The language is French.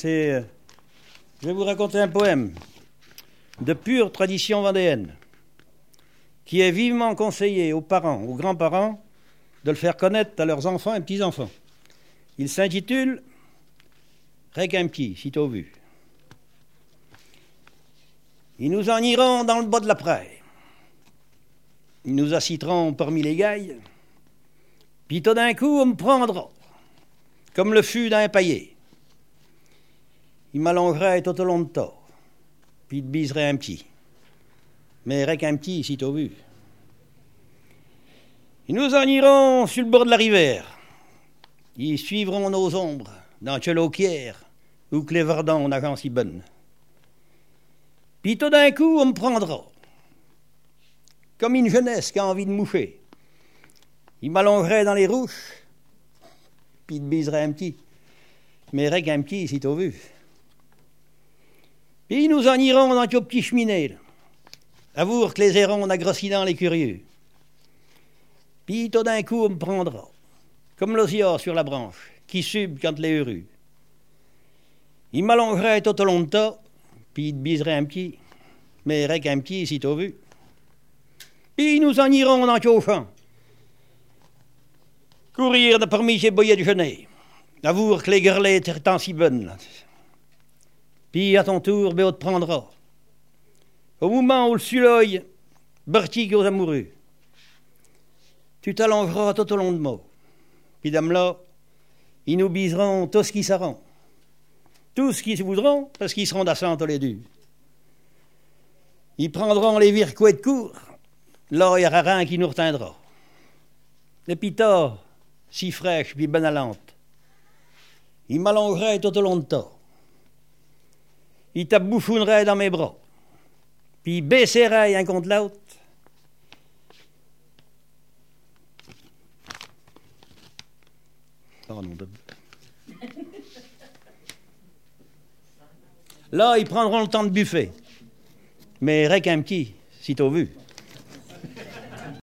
Je vais vous raconter un poème de pure tradition vendéenne qui est vivement conseillé aux parents, aux grands-parents, de le faire connaître à leurs enfants et petits-enfants. Il s'intitule « Rec un petit, sitôt vu ». Ils nous en iront dans le bas de la prairie. Ils nous assiteront parmi les gailles. Puis tout d'un coup, on me prendra, comme le fût d'un paillet. Il m'allongerait tout au long de tas, puis il te biserait un petit. Mais rec un petit, sitôt vu. Ils nous en iront sur le bord de la rivière. Ils suivront nos ombres dans Tcheloquière, où que les verdons nageant si bonnes. Puis tout d'un coup, on me prendra, comme une jeunesse qui a envie de moucher. Il m'allongerait dans les rouches, puis il te biserait un petit. Mais rec un petit, sitôt vu. Puis nous en irons dans nos petits cheminées, là. Avouer que les hérons n'agrossit dans les curieux. Puis tout d'un coup, on me prendra, comme l'osior sur la branche, qui sube quand les heureux. Il m'allongerait tout au long de tas, puis il te biserait un petit. Mais rec un petit, sitôt vu. Puis nous en irons dans nos champs, courir de parmi ces boyets de genêt, avouer que les guerlets étaient tant si bonnes. Là. Puis à ton tour, on te prendra. Au moment où le suloil bertique aux amoureux, tu t'allongeras tout au long de moi. Puis dame là, ils nous biseront tout ce qui seront. Tout ce qu'ils voudront, parce qu'ils seront d'assant tous les deux. Ils prendront les vircouets de cour, là il n'y aura rien qui nous retiendra. Les pitas, si fraîches puis benalantes, ils m'allongeraient tout au long de tas. Ils t'abouchouneraient dans mes bras, puis ils baisseraient un contre l'autre. Là, ils prendront le temps de buffet. Mais rec un petit, sitôt vu.